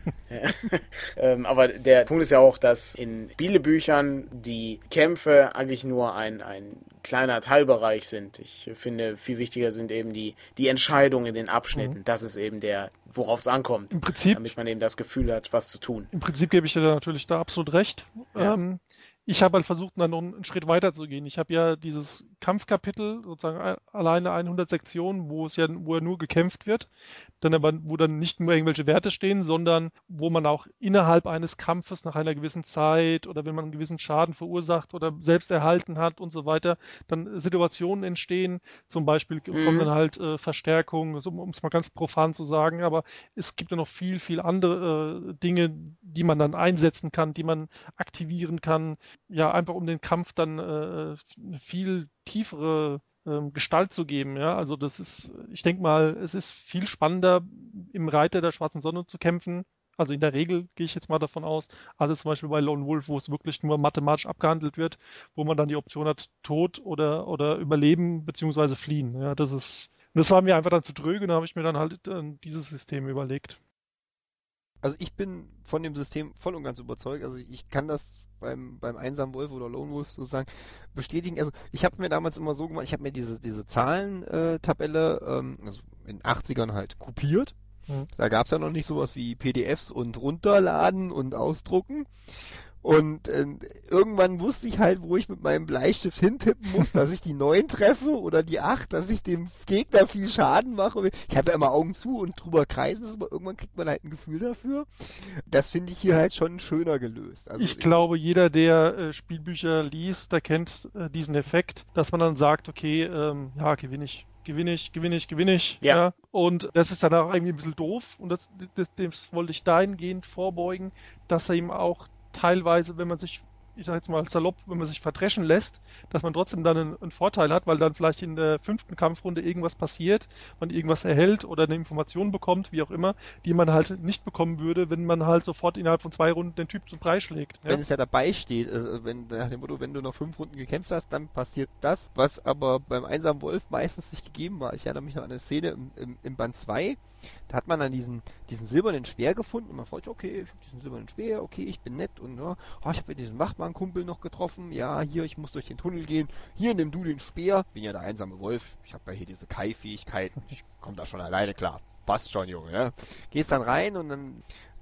Aber der Punkt ist ja auch, dass in Spielebüchern die Kämpfe eigentlich nur ein kleiner Teilbereich sind. Ich finde, viel wichtiger sind eben die Entscheidungen in den Abschnitten. Das ist eben worauf es ankommt. Im Prinzip, damit man eben das Gefühl hat, was zu tun. Im Prinzip gebe ich dir da natürlich absolut recht. Ja. Ich habe halt versucht, dann noch einen Schritt weiter zu gehen. Ich habe ja dieses Kampfkapitel, sozusagen alleine 100 Sektionen, wo ja nur gekämpft wird, dann aber, wo dann nicht nur irgendwelche Werte stehen, sondern wo man auch innerhalb eines Kampfes nach einer gewissen Zeit oder wenn man einen gewissen Schaden verursacht oder selbst erhalten hat und so weiter, dann Situationen entstehen. Zum Beispiel kommen dann halt Verstärkungen, um es mal ganz profan zu sagen, aber es gibt ja noch viel, viel andere Dinge, die man dann einsetzen kann, die man aktivieren kann. Ja, einfach um den Kampf dann eine viel tiefere Gestalt zu geben. Ja, also ich denke mal, es ist viel spannender, im Reiter der Schwarzen Sonne zu kämpfen. Also in der Regel gehe ich jetzt mal davon aus, als zum Beispiel bei Lone Wolf, wo es wirklich nur mathematisch abgehandelt wird, wo man dann die Option hat, Tod oder Überleben beziehungsweise fliehen. Ja, das war mir einfach dann zu tröge und da habe ich mir dann halt dieses System überlegt. Also ich bin von dem System voll und ganz überzeugt. Also ich kann das beim einsamen Wolf oder Lone Wolf sozusagen bestätigen. Also ich habe mir damals immer so gemacht, ich habe mir diese Zahlentabelle also in 80ern halt kopiert. Da gab es ja noch nicht sowas wie PDFs und runterladen und ausdrucken. Und irgendwann wusste ich halt, wo ich mit meinem Bleistift hintippen muss, dass ich die 9 treffe oder die 8, dass ich dem Gegner viel Schaden mache. Ich habe ja immer Augen zu und drüber kreisen, aber irgendwann kriegt man halt ein Gefühl dafür. Das finde ich hier halt schon schöner gelöst. Also ich glaube, jeder, der Spielbücher liest, der kennt diesen Effekt, dass man dann sagt, okay, gewinne ich. Ja. Und das ist dann auch irgendwie ein bisschen doof. Und das wollte ich dahingehend vorbeugen, dass er ihm auch teilweise, wenn man sich, ich sag jetzt mal salopp, wenn man sich verdreschen lässt, dass man trotzdem dann einen Vorteil hat, weil dann vielleicht in der 5. Kampfrunde irgendwas passiert, man irgendwas erhält oder eine Information bekommt, wie auch immer, die man halt nicht bekommen würde, wenn man halt sofort innerhalb von 2 Runden den Typ zum Preis schlägt. Wenn es ja dabei steht, wenn nach dem Motto, wenn du noch 5 Runden gekämpft hast, dann passiert das, was aber beim einsamen Wolf meistens nicht gegeben war. Ich erinnere mich noch an eine Szene im Band 2, da hat man dann diesen silbernen Speer gefunden und man freut sich, okay, ich habe diesen silbernen Speer, okay, ich bin nett und ich habe diesen Wachmann-Kumpel noch getroffen, ja, hier, ich muss durch den Tunnel gehen, hier, nimm du den Speer, bin ja der einsame Wolf, ich habe ja hier diese Kai-Fähigkeiten, ich komme da schon alleine klar, passt schon, Junge, ja. Gehst dann rein und dann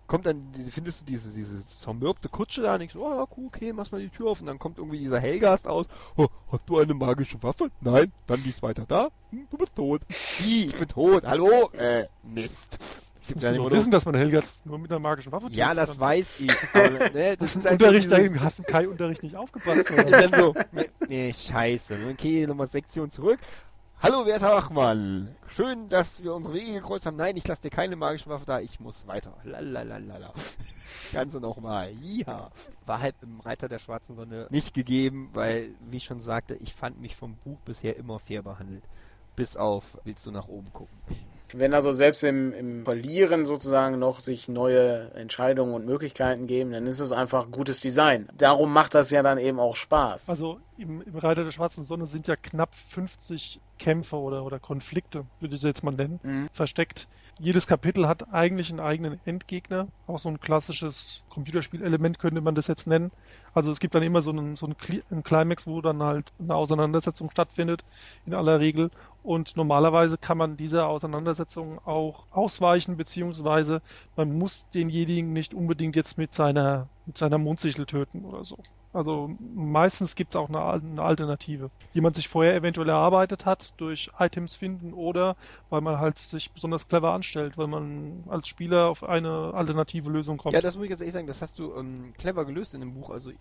findest du diese zermürbte Kutsche da und denkst, oh ja, cool, okay, machst mal die Tür auf und dann kommt irgendwie dieser Helgast aus, oh, hast du eine magische Waffe? Nein, dann liest weiter da, du bist tot. Wie, ich bin tot, hallo? Mist. Das musst du doch wissen, dass man Helgast nur mit einer magischen Waffe tut. Ja, das weiß ich. Aber, das ist Unterricht, hast du im Kai-Unterricht nicht aufgepasst? Oder? Dann so, nee, scheiße. Okay, nochmal Sektion zurück. Hallo, werter Wachmann. Schön, dass wir unsere Wege gekreuzt haben. Nein, ich lasse dir keine magische Waffe da. Ich muss weiter. Lalalala. Ganze nochmal. Ja. War halt im Reiter der Schwarzen Sonne nicht gegeben, weil, wie ich schon sagte, ich fand mich vom Buch bisher immer fair behandelt. Bis auf, willst du nach oben gucken? Wenn also selbst im Verlieren sozusagen noch sich neue Entscheidungen und Möglichkeiten geben, dann ist es einfach gutes Design. Darum macht das ja dann eben auch Spaß. Also im Reiter der Schwarzen Sonne sind ja knapp 50 Kämpfe oder Konflikte, würde ich sie jetzt mal nennen, versteckt. Jedes Kapitel hat eigentlich einen eigenen Endgegner. Auch so ein klassisches Computerspielelement könnte man das jetzt nennen. Also es gibt dann immer so einen Climax, wo dann halt eine Auseinandersetzung stattfindet, in aller Regel. Und normalerweise kann man dieser Auseinandersetzung auch ausweichen, beziehungsweise man muss denjenigen nicht unbedingt jetzt mit seiner Mondsichel töten oder so. Also meistens gibt es auch eine Alternative, die man sich vorher eventuell erarbeitet hat, durch Items finden oder weil man halt sich besonders clever anstellt, weil man als Spieler auf eine alternative Lösung kommt. Ja, das muss ich jetzt ehrlich sagen, das hast du clever gelöst in dem Buch. Also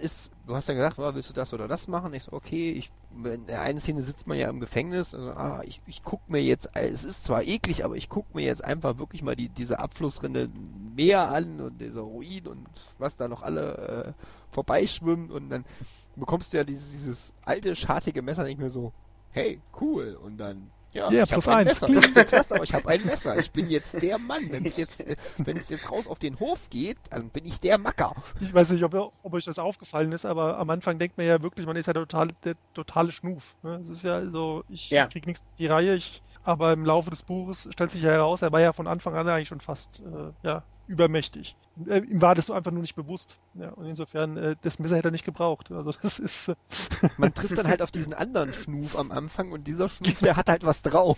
du hast ja gesagt, willst du das oder das machen? Ich so, okay, in der einen Szene sitzt man ja im Gefängnis, also, ich guck mir jetzt, es ist zwar eklig, aber ich guck mir jetzt einfach wirklich mal diese Abflussrinne näher an und dieser Ruin und was da noch alle vorbeischwimmt und dann bekommst du ja dieses alte, schartige Messer nicht mehr so, hey, cool, und dann, ja, ich habe ein Messer. Das ist ja klasse, aber ich habe ein Messer. Ich bin jetzt der Mann. Wenn es jetzt raus auf den Hof geht, dann bin ich der Macker. Ich weiß nicht, ob euch das aufgefallen ist, aber am Anfang denkt man ja wirklich, man ist ja der totale Schnuf. Es ist ja so, ich krieg nichts in die Reihe, aber im Laufe des Buches stellt sich ja heraus, er war ja von Anfang an eigentlich schon fast, übermächtig. Ihm war das einfach nur nicht bewusst. Ja, und insofern, das Messer hätte er nicht gebraucht. Also das ist... Man trifft dann halt auf diesen anderen Schnuf am Anfang und dieser Schnuf, der hat halt was drauf.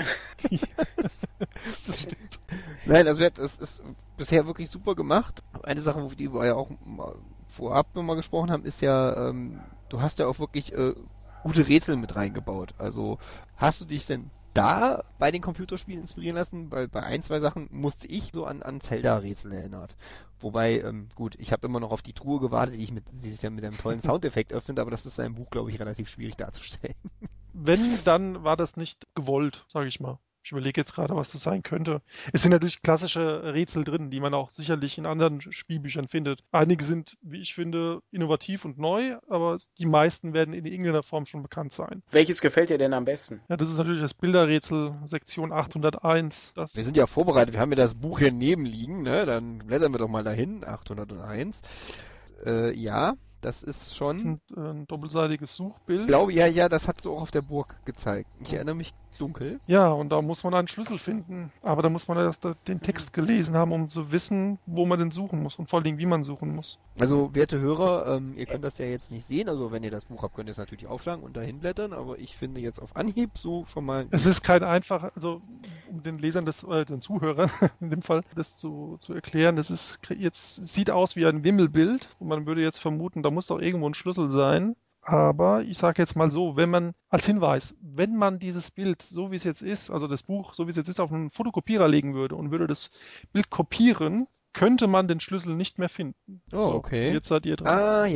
Das stimmt. Nein, also es ist bisher wirklich super gemacht. Eine Sache, auf die wir ja auch vorab nochmal gesprochen haben, ist ja, du hast ja auch wirklich gute Rätsel mit reingebaut. Also hast du dich denn da bei den Computerspielen inspirieren lassen, weil bei 1-2 Sachen musste ich so an Zelda-Rätsel erinnert. Wobei, gut, ich habe immer noch auf die Truhe gewartet, die sich dann mit einem tollen Soundeffekt öffnet, aber das ist in einem Buch, glaube ich, relativ schwierig darzustellen. Wenn, dann war das nicht gewollt, sage ich mal. Ich überlege jetzt gerade, was das sein könnte. Es sind natürlich klassische Rätsel drin, die man auch sicherlich in anderen Spielbüchern findet. Einige sind, wie ich finde, innovativ und neu, aber die meisten werden in irgendeiner Form schon bekannt sein. Welches gefällt dir denn am besten? Ja, das ist natürlich das Bilderrätsel, Sektion 801. Wir sind ja vorbereitet, wir haben ja das Buch hier neben liegen, ne? Dann blättern wir doch mal dahin, 801. Ja, das ist schon... Das ist ein doppelseitiges Suchbild. Ich glaube, ja, das hat so auch auf der Burg gezeigt. Ich erinnere mich... dunkel. Ja, und da muss man einen Schlüssel finden. Aber da muss man erst den Text gelesen haben, um zu wissen, wo man den suchen muss und vor allen Dingen, wie man suchen muss. Also, werte Hörer, ihr könnt das ja jetzt nicht sehen. Also, wenn ihr das Buch habt, könnt ihr es natürlich aufschlagen und dahin blättern. Aber ich finde jetzt auf Anhieb so schon mal... Es ist kein einfacher, also um den Lesern, den Zuhörern in dem Fall, das zu erklären, das ist jetzt, sieht aus wie ein Wimmelbild und man würde jetzt vermuten, da muss doch irgendwo ein Schlüssel sein. Aber ich sage jetzt mal so, als Hinweis, wenn man dieses Bild, so wie es jetzt ist, also das Buch, so wie es jetzt ist, auf einen Fotokopierer legen würde und würde das Bild kopieren, könnte man den Schlüssel nicht mehr finden. Oh, so, okay. Jetzt seid ihr dran.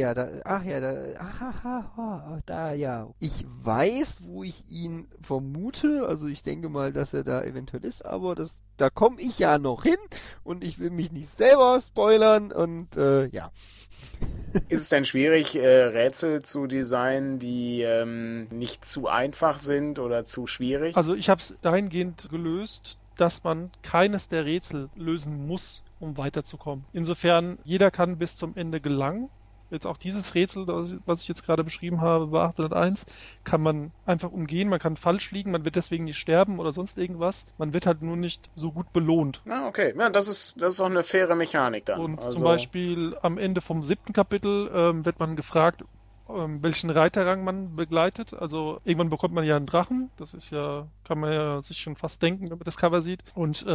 Ja. Ich weiß, wo ich ihn vermute, also ich denke mal, dass er da eventuell ist, aber da komme ich ja noch hin und ich will mich nicht selber spoilern und ja. Ist es denn schwierig, Rätsel zu designen, die nicht zu einfach sind oder zu schwierig? Also ich habe es dahingehend gelöst, dass man keines der Rätsel lösen muss, um weiterzukommen. Insofern, jeder kann bis zum Ende gelangen. Jetzt auch dieses Rätsel, was ich jetzt gerade beschrieben habe, bei 801, kann man einfach umgehen, man kann falsch liegen, man wird deswegen nicht sterben oder sonst irgendwas. Man wird halt nur nicht so gut belohnt. Ah, okay. Ja, das ist auch eine faire Mechanik dann. Und also... zum Beispiel am Ende vom 7. Kapitel wird man gefragt, welchen Reiterrang man begleitet. Also irgendwann bekommt man ja einen Drachen. Das ist ja, kann man ja sich schon fast denken, wenn man das Cover sieht. Und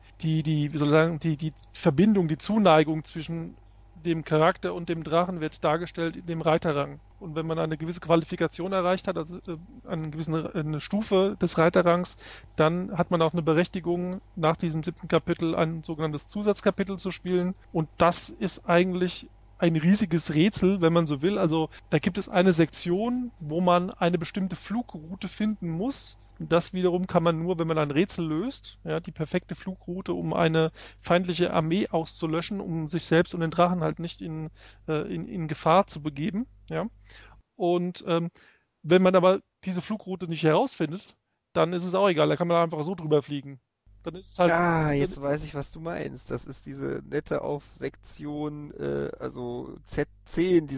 die Verbindung, die Zuneigung zwischen dem Charakter und dem Drachen wird dargestellt in dem Reiterrang. Und wenn man eine gewisse Qualifikation erreicht hat, also eine Stufe des Reiterrangs, dann hat man auch eine Berechtigung, nach diesem 7. Kapitel ein sogenanntes Zusatzkapitel zu spielen. Und das ist eigentlich ein riesiges Rätsel, wenn man so will. Also da gibt es eine Sektion, wo man eine bestimmte Flugroute finden muss. Und das wiederum kann man nur, wenn man ein Rätsel löst, ja, die perfekte Flugroute, um eine feindliche Armee auszulöschen, um sich selbst und den Drachen halt nicht in Gefahr zu begeben. Ja. Und wenn man aber diese Flugroute nicht herausfindet, dann ist es auch egal, da kann man einfach so drüber fliegen. Dann ist es halt, jetzt weiß ich, was du meinst. Das ist diese nette Aufsektion, also Z10,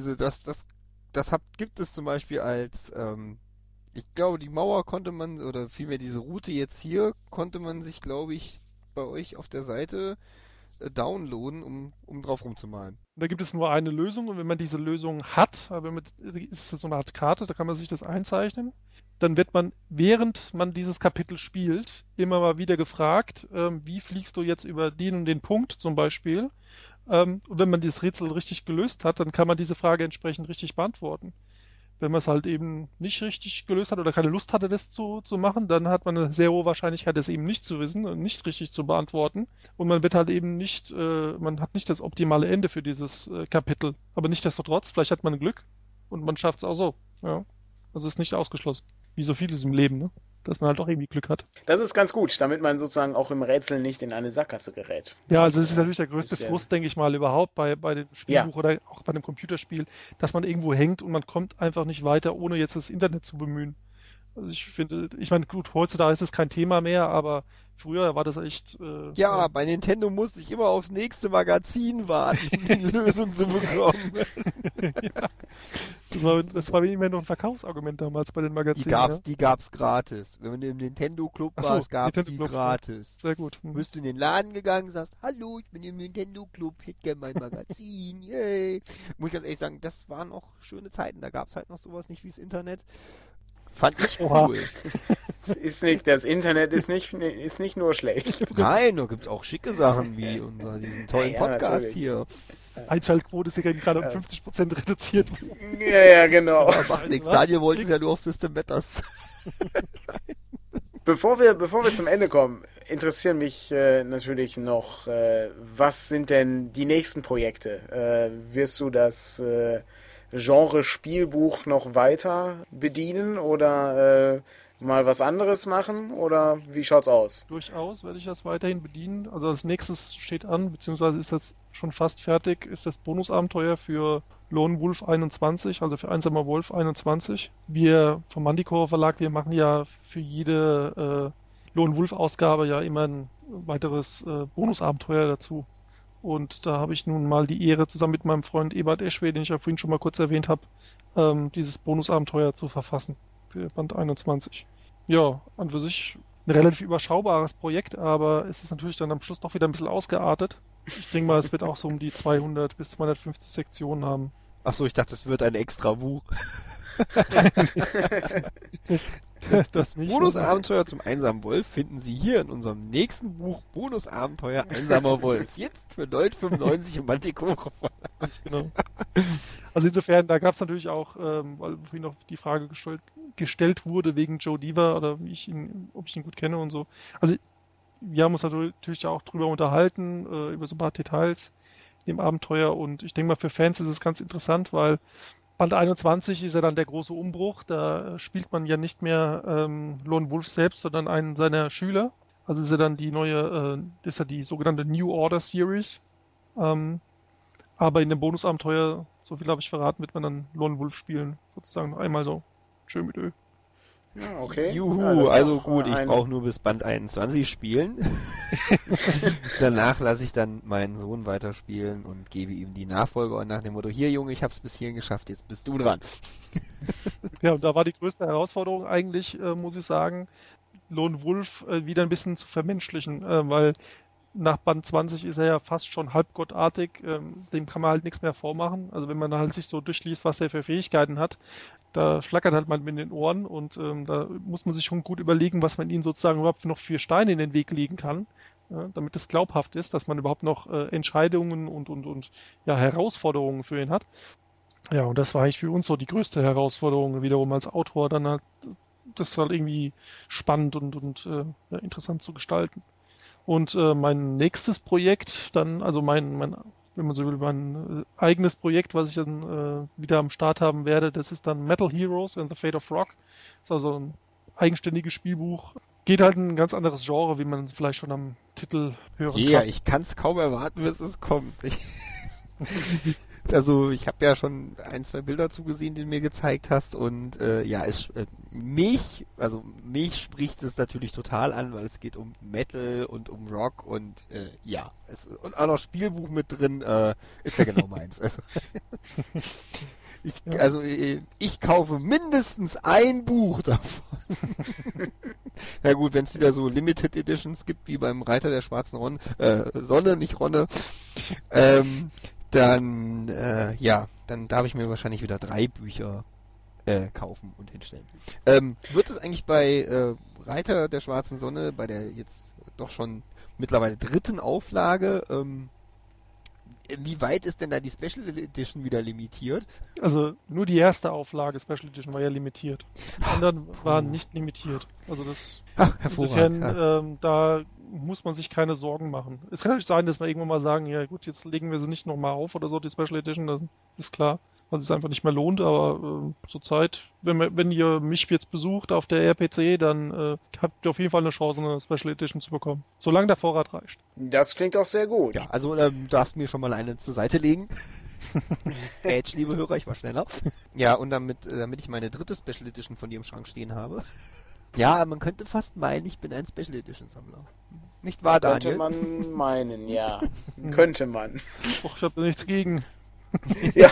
gibt es zum Beispiel als, ich glaube, die Mauer konnte man, oder vielmehr diese Route jetzt hier, konnte man sich, glaube ich, bei euch auf der Seite downloaden, um drauf rumzumalen. Da gibt es nur eine Lösung und wenn man diese Lösung hat, ist es so eine Art Karte, da kann man sich das einzeichnen, dann wird man, während man dieses Kapitel spielt, immer mal wieder gefragt, wie fliegst du jetzt über den und den Punkt zum Beispiel. Und wenn man dieses Rätsel richtig gelöst hat, dann kann man diese Frage entsprechend richtig beantworten. Wenn man es halt eben nicht richtig gelöst hat oder keine Lust hatte, das zu machen, dann hat man eine sehr hohe Wahrscheinlichkeit, das eben nicht zu wissen und nicht richtig zu beantworten. Und man wird halt eben nicht, man hat nicht das optimale Ende für dieses Kapitel. Aber nichtsdestotrotz, vielleicht hat man Glück und man schafft es auch so. Ja. Also ist nicht ausgeschlossen. Wie so vieles im Leben, ne? Dass man halt auch irgendwie Glück hat. Das ist ganz gut, damit man sozusagen auch im Rätsel nicht in eine Sackgasse gerät. Ja, also das ist natürlich der größte Frust, denke ich mal, überhaupt bei dem Spielbuch oder auch bei dem Computerspiel, dass man irgendwo hängt und man kommt einfach nicht weiter, ohne jetzt das Internet zu bemühen. Also ich meine, gut, heutzutage ist es kein Thema mehr, aber früher war das echt... bei Nintendo musste ich immer aufs nächste Magazin warten, um die Lösung zu bekommen. Ja. Das war immer noch ein Verkaufsargument damals bei den Magazinen. Die gab's gratis. Wenn du im Nintendo Club warst, gab's die gratis. Sehr gut. Bist du in den Laden gegangen und sagst, hallo, ich bin im Nintendo Club, ich hätte gerne mein Magazin, yay. Muss ich ganz ehrlich sagen, das waren auch schöne Zeiten. Da gab's halt noch sowas nicht wie das Internet. Fand ich cool. Das Internet ist nicht nur schlecht. Nein, da gibt's auch schicke Sachen wie diesen tollen Podcast natürlich. Hier. Einschaltquote ist ja gerade um 50% reduziert. Ja, genau. Aber macht nichts. Daniel wollte es ja nur auf System Matters. Bevor wir zum Ende kommen, interessieren mich natürlich noch, was sind denn die nächsten Projekte? Wirst du das Genre Spielbuch noch weiter bedienen oder mal was anderes machen oder wie schaut's aus? Durchaus werde ich das weiterhin bedienen. Also als nächstes steht an, beziehungsweise ist das schon fast fertig, ist das Bonusabenteuer für Lone Wolf 21, also für Einsamer Wolf 21. Wir vom Manticore Verlag, wir machen ja für jede Lone Wolf Ausgabe ja immer ein weiteres Bonusabenteuer dazu. Und da habe ich nun mal die Ehre, zusammen mit meinem Freund Ebert Eschwe, den ich ja vorhin schon mal kurz erwähnt habe, dieses Bonusabenteuer zu verfassen für Band 21. Ja, an für sich ein relativ überschaubares Projekt, aber es ist natürlich dann am Schluss doch wieder ein bisschen ausgeartet. Ich denke mal, es wird auch so um die 200 bis 250 Sektionen haben. Achso, ich dachte, es wird ein extra Buch. Das nicht. Bonusabenteuer zum einsamen Wolf finden Sie hier in unserem nächsten Buch Bonusabenteuer einsamer Wolf. Jetzt für 9,95 im Manticore. Ganz genau. Also insofern, da gab es natürlich auch, weil vorhin noch die Frage gestellt wurde wegen Joe Deaver oder ob ich ihn gut kenne und so. Also wir haben uns natürlich auch drüber unterhalten, über so ein paar Details im Abenteuer, und ich denke mal, für Fans ist es ganz interessant, weil Band 21 ist ja dann der große Umbruch. Da spielt man ja nicht mehr Lone Wolf selbst, sondern einen seiner Schüler. Also ist ja dann die neue, das ist ja die sogenannte New Order Series. Aber in dem Bonusabenteuer, so viel habe ich verraten, wird man dann Lone Wolf spielen. Sozusagen noch einmal so schön mit Ö. Ja, okay. Juhu, Ja, das ist also auch gut, ich brauche nur bis Band 21 spielen. Danach lasse ich dann meinen Sohn weiterspielen und gebe ihm die Nachfolge und nach dem Motto, hier Junge, ich hab's bis hierhin geschafft, jetzt bist du dran. Ja, und da war die größte Herausforderung eigentlich, muss ich sagen, Lone Wolf wieder ein bisschen zu vermenschlichen, weil nach Band 20 ist er ja fast schon halbgottartig, dem kann man halt nichts mehr vormachen. Also wenn man halt sich so durchliest, was er für Fähigkeiten hat, da schlackert halt man mit den Ohren, und da muss man sich schon gut überlegen, was man ihnen sozusagen überhaupt noch für Steine in den Weg legen kann, damit es glaubhaft ist, dass man überhaupt noch Entscheidungen und ja, Herausforderungen für ihn hat. Ja, und das war eigentlich für uns so die größte Herausforderung wiederum als Autor, dann halt das halt irgendwie spannend und ja, interessant zu gestalten. Und mein nächstes Projekt, dann, also mein, wenn man so will, mein eigenes Projekt, was ich dann wieder am Start haben werde, das ist dann Metal Heroes and the Fate of Rock. Das ist also ein eigenständiges Spielbuch. Geht halt in ein ganz anderes Genre, wie man vielleicht schon am Titel hören kann. Ja, ich kann es kaum erwarten, bis es kommt. Also ich habe ja schon 1-2 Bilder zugesehen, die du mir gezeigt hast, und ja, mich spricht es natürlich total an, weil es geht um Metal und um Rock und ja, und auch noch Spielbuch mit drin, ist ja genau meins. Ich kaufe mindestens ein Buch davon. Na gut, wenn es wieder so Limited Editions gibt, wie beim Reiter der schwarzen Sonne, nicht Ronne, dann darf ich mir wahrscheinlich wieder 3 Bücher kaufen und hinstellen. Wird es eigentlich bei Reiter der schwarzen Sonne, bei der jetzt doch schon mittlerweile 3. Auflage, wie weit ist denn da die Special Edition wieder limitiert? Also nur die erste Auflage Special Edition war ja limitiert. Die anderen waren nicht limitiert. Also das insofern, da muss man sich keine Sorgen machen. Es kann natürlich sein, dass wir irgendwann mal sagen, ja gut, jetzt legen wir sie nicht nochmal auf oder so, die Special Edition, das ist klar, weil es einfach nicht mehr lohnt, aber zurzeit, wenn ihr mich jetzt besucht auf der RPC, dann habt ihr auf jeden Fall eine Chance, eine Special Edition zu bekommen. Solange der Vorrat reicht. Das klingt auch sehr gut. Ja, also du darfst mir schon mal eine zur Seite legen. Edge, liebe Hörer, ich war schneller. Ja, und damit ich meine 3. Special Edition von dir im Schrank stehen habe. Ja, man könnte fast meinen, ich bin ein Special Edition Sammler. Nicht wahr, Daniel? Könnte man meinen, ja. Könnte man. Och, ich habe nichts gegen. Ja.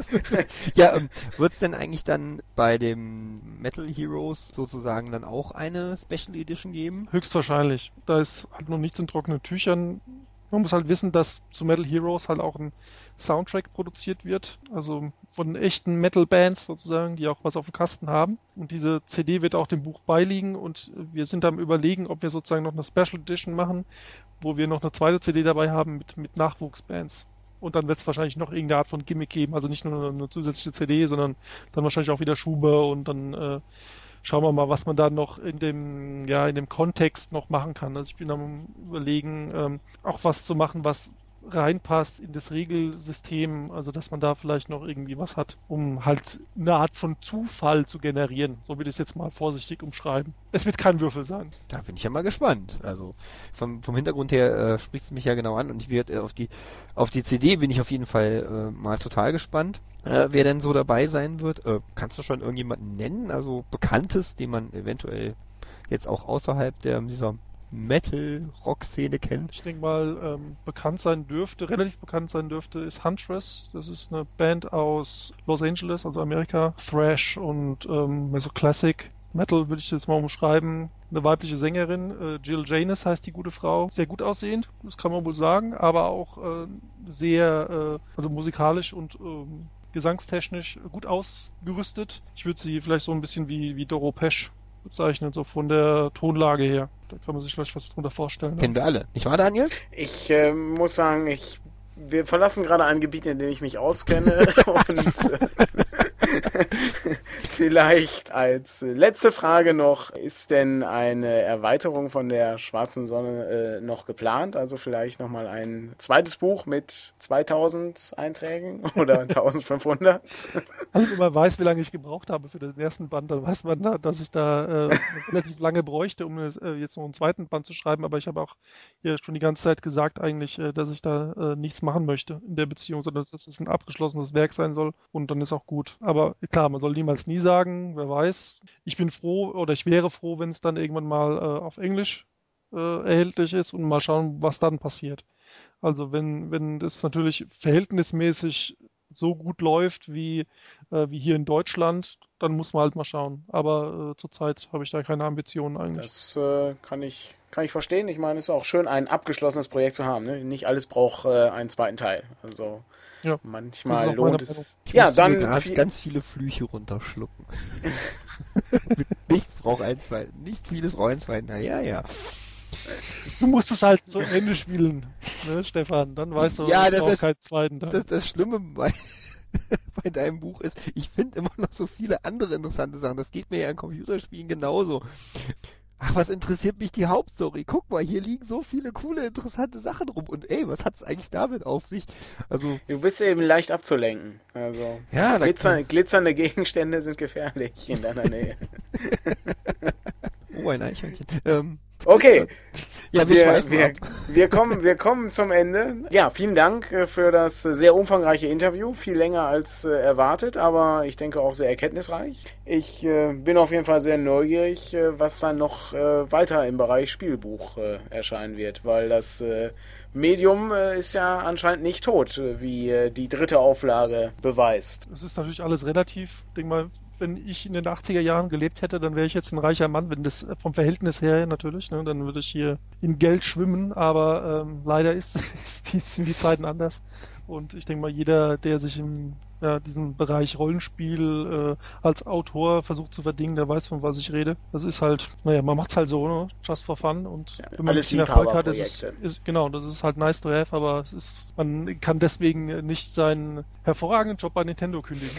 Ja, wird es denn eigentlich dann bei dem Metal Heroes sozusagen dann auch eine Special Edition geben? Höchstwahrscheinlich. Da ist halt noch nichts in trockenen Tüchern. Man muss halt wissen, dass zu Metal Heroes halt auch ein Soundtrack produziert wird, also von echten Metal-Bands sozusagen, die auch was auf dem Kasten haben. Und diese CD wird auch dem Buch beiliegen, und wir sind am Überlegen, ob wir sozusagen noch eine Special Edition machen, wo wir noch eine zweite CD dabei haben mit Nachwuchsbands. Und dann wird es wahrscheinlich noch irgendeine Art von Gimmick geben, also nicht nur eine zusätzliche CD, sondern dann wahrscheinlich auch wieder Schuber, und dann schauen wir mal, was man da noch in dem Kontext noch machen kann. Also ich bin am Überlegen, auch was zu machen, was reinpasst in das Regelsystem, also dass man da vielleicht noch irgendwie was hat, um halt eine Art von Zufall zu generieren. So würde ich es jetzt mal vorsichtig umschreiben. Es wird kein Würfel sein. Da bin ich ja mal gespannt. Also vom Hintergrund her spricht es mich ja genau an, und ich werde auf die CD bin ich auf jeden Fall mal total gespannt, wer denn so dabei sein wird. Kannst du schon irgendjemanden nennen, also Bekanntes, den man eventuell jetzt auch außerhalb dieser Metal-Rock-Szene kennt? Ich denke mal, relativ bekannt sein dürfte, ist Huntress. Das ist eine Band aus Los Angeles, also Amerika. Thrash und so Classic. Metal würde ich jetzt mal umschreiben. Eine weibliche Sängerin, Jill Janis heißt die gute Frau. Sehr gut aussehend, das kann man wohl sagen, aber auch sehr, also musikalisch und gesangstechnisch gut ausgerüstet. Ich würde sie vielleicht so ein bisschen wie Doro Pesch bezeichnen, so von der Tonlage her. Da kann man sich vielleicht was drunter vorstellen. Kennen wir alle. Nicht wahr, Daniel? Ich muss sagen, wir verlassen gerade ein Gebiet, in dem ich mich auskenne und vielleicht als letzte Frage noch, ist denn eine Erweiterung von der Schwarzen Sonne noch geplant? Also vielleicht nochmal ein zweites Buch mit 2000 Einträgen oder 1500? Also wenn man weiß, wie lange ich gebraucht habe für den ersten Band, dann weiß man, dass ich da relativ lange bräuchte, um jetzt noch einen zweiten Band zu schreiben. Aber ich habe auch hier schon die ganze Zeit gesagt eigentlich, dass ich da nichts machen möchte in der Beziehung, sondern dass es ein abgeschlossenes Werk sein soll und dann ist auch gut. Aber klar, man soll niemals nie sagen, wer weiß. Ich bin froh oder ich wäre froh, wenn es dann irgendwann mal auf Englisch erhältlich ist und mal schauen, was dann passiert. Also wenn das natürlich verhältnismäßig so gut läuft wie hier in Deutschland, dann muss man halt mal schauen. Aber zurzeit habe ich da keine Ambitionen eigentlich. Das kann ich verstehen. Ich meine, es ist auch schön, ein abgeschlossenes Projekt zu haben. Ne? Nicht alles braucht einen zweiten Teil. Also ja, manchmal lohnt es. Ja, dann ganz viele Flüche runterschlucken. Nichts braucht einen zweiten. Nicht vieles braucht einen zweiten. Ja. Du musst es halt zu Ende spielen, ne, Stefan? Dann weißt du, ja, du brauchst keinen zweiten. Das Schlimme bei deinem Buch ist, ich finde immer noch so viele andere interessante Sachen. Das geht mir ja in Computerspielen genauso. Ach, was interessiert mich die Hauptstory? Guck mal, hier liegen so viele coole, interessante Sachen rum. Und was hat es eigentlich damit auf sich? Also, du bist eben leicht abzulenken. Also ja, glitzernde Gegenstände sind gefährlich in deiner Nähe. Oh, ein Eichhörnchen. Okay. Ja, wir kommen zum Ende. Ja, vielen Dank für das sehr umfangreiche Interview. Viel länger als erwartet, aber ich denke auch sehr erkenntnisreich. Ich bin auf jeden Fall sehr neugierig, was dann noch weiter im Bereich Spielbuch erscheinen wird, weil das Medium ist ja anscheinend nicht tot, wie die dritte Auflage beweist. Es ist natürlich alles relativ. Ich denke mal, wenn ich in den 80er Jahren gelebt hätte, dann wäre ich jetzt ein reicher Mann, wenn das vom Verhältnis her natürlich, ne, dann würde ich hier in Geld schwimmen, aber leider sind die Zeiten anders und ich denke mal, jeder, der sich in diesem Bereich Rollenspiel als Autor versucht zu verdingen, der weiß, von was ich rede. Das ist halt, man macht's halt so, ne? Just for fun und wenn man einen Erfolg hat, genau, das ist halt nice to have, aber man kann deswegen nicht seinen hervorragenden Job bei Nintendo kündigen.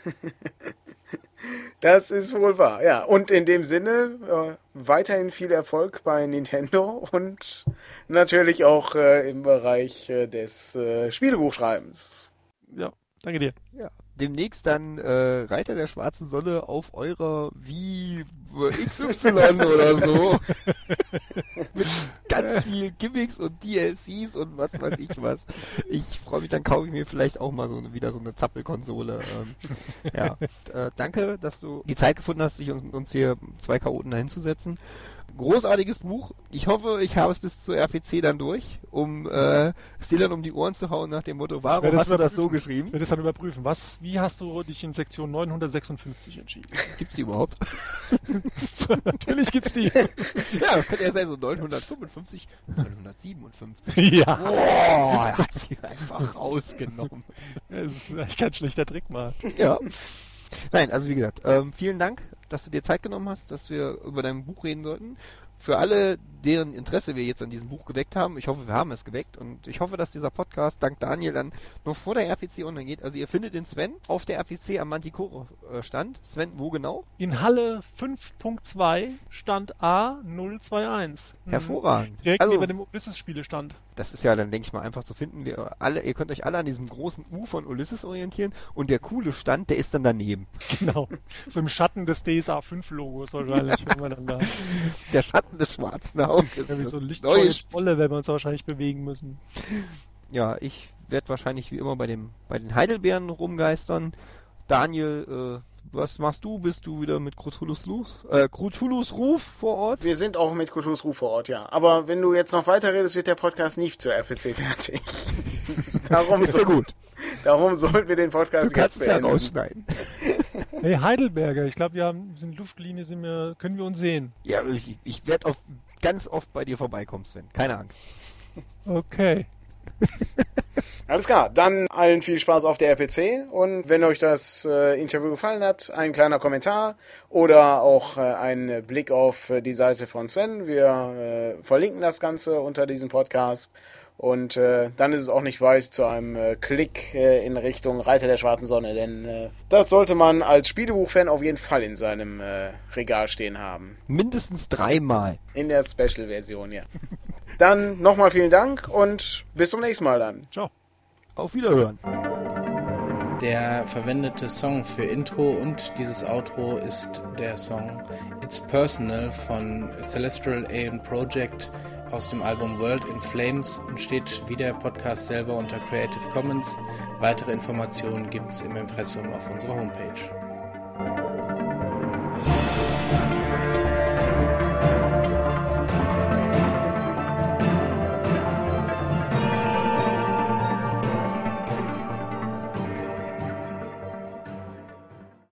Das ist wohl wahr, ja. Und in dem Sinne weiterhin viel Erfolg bei Nintendo und natürlich auch im Bereich des Spielebuchschreibens. Ja, danke dir. Ja. Demnächst dann Reiter der Schwarzen Sonne auf eurer Wii XY oder so. Mit ganz viel Gimmicks und DLCs und was weiß ich was. Ich freue mich, dann kaufe ich mir vielleicht auch mal wieder so eine Zappelkonsole. Danke, dass du die Zeit gefunden hast, sich uns hier zwei Chaoten dahin zu setzen. Großartiges Buch. Ich hoffe, ich habe es bis zur RPC dann durch, um Steelern um die Ohren zu hauen nach dem Motto, warum hast du das so geschrieben? Ich werde das dann überprüfen. Wie hast du dich in Sektion 956 entschieden? Gibt's die überhaupt? Natürlich gibt's die. Ja, könnte ja sein, so 955, 957. Ja. Boah, er hat sie einfach rausgenommen. Das ist echt kein schlechter Trick mal. Ja. Nein, also wie gesagt, vielen Dank, dass du dir Zeit genommen hast, dass wir über dein Buch reden sollten. Für alle, deren Interesse wir jetzt an diesem Buch geweckt haben, ich hoffe, wir haben es geweckt und ich hoffe, dass dieser Podcast dank Daniel dann noch vor der RPC online geht. Also ihr findet den Sven auf der RPC am Manticore Stand. Sven, wo genau? In Halle 5.2 Stand A021. Hervorragend. Direkt neben dem Ulysses-Spielestand. Das ist ja dann, denke ich mal, einfach zu finden. Ihr könnt euch alle an diesem großen U von Ulysses orientieren und der coole Stand, der ist dann daneben. Genau. So im Schatten des DSA 5-Logos wahrscheinlich. Wenn man dann da der Schatten des schwarzen Auges. Ja, wie so lichtscheue Spolle, werden wir uns wahrscheinlich bewegen müssen. Ja, ich werde wahrscheinlich wie immer bei den Heidelbeeren rumgeistern. Daniel, was machst du? Bist du wieder mit Cthulhu's Ruf vor Ort? Wir sind auch mit Cthulhu's Ruf vor Ort, ja. Aber wenn du jetzt noch weiter redest, wird der Podcast nicht zur RPC fertig. Ist ja gut. Darum sollten wir den Podcast jetzt beenden. Du kannst es ja rausschneiden. Hey, Heidelberger, ich glaube, sind Luftlinie, können wir uns sehen. Ja, ich werde ganz oft bei dir vorbeikommen, Sven. Keine Angst. Okay. Alles klar, dann allen viel Spaß auf der RPC und wenn euch das Interview gefallen hat, ein kleiner Kommentar oder auch ein Blick auf die Seite von Sven. Wir verlinken das Ganze unter diesem Podcast und dann ist es auch nicht weit zu einem Klick in Richtung Reiter der Schwarzen Sonne, denn das sollte man als Spielebuchfan auf jeden Fall in seinem Regal stehen haben. Mindestens 3-mal. In der Special-Version, ja. Dann nochmal vielen Dank und bis zum nächsten Mal dann. Ciao. Auf Wiederhören. Der verwendete Song für Intro und dieses Outro ist der Song It's Personal von Celestial Aeon Project aus dem Album World in Flames und steht wie der Podcast selber unter Creative Commons. Weitere Informationen gibt's im Impressum auf unserer Homepage.